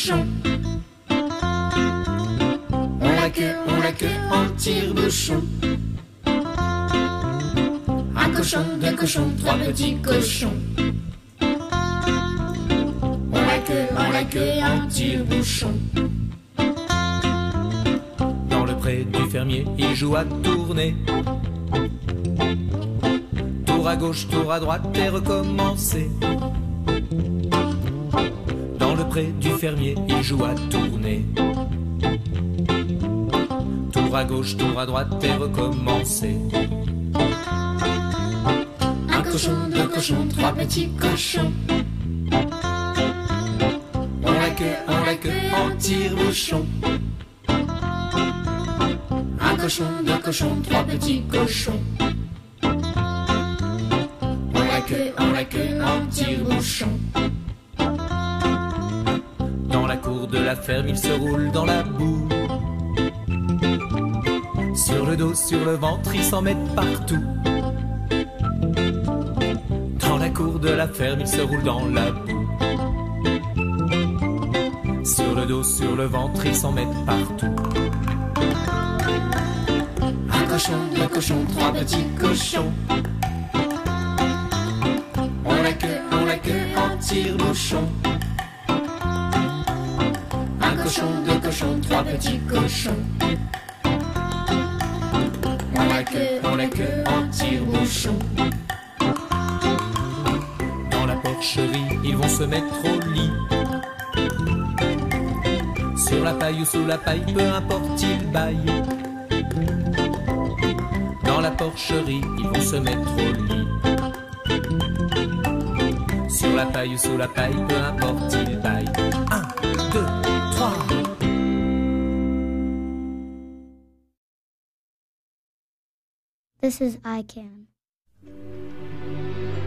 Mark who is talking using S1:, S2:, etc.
S1: cochon. On la queue en tire-bouchon. Un cochon, deux cochons, trois petits cochons. On la queue en tire-bouchon.
S2: Dans le pré du fermier, il joue à tourner. Tour à gauche, tour à droite et recommencer. Dans le pré du fermier, il joue à tourner. Tour à gauche, tour à droite et recommencer.
S1: Un cochon, deux cochons, trois petits cochons. On la queue en tire-bouchon. Un cochon, deux cochons, trois petits cochons. On la queue en tire-bouchon.
S2: Dans la cour de la ferme, il se roule dans la boue. Sur le dos, sur le ventre, ils s'en mettent partout. Dans la cour de la ferme, ils se roulent dans la boue. Sur le dos, sur le ventre, ils s'en mettent partout.
S1: Un cochon, deux cochons, trois petits cochons. On la queue en tire-bouchon. Un cochon, deux cochons, trois petits cochons. On la queue en tire-bouchon.
S2: Dans la porcherie, ils vont se mettre au lit. Sur la paille ou sous la paille, peu importe, ils baillent. Dans la porcherie, ils vont se mettre au lit. Sur la paille ou sous la paille, peu importe, ils baillent. 1, 2, 3.
S3: This is iCan.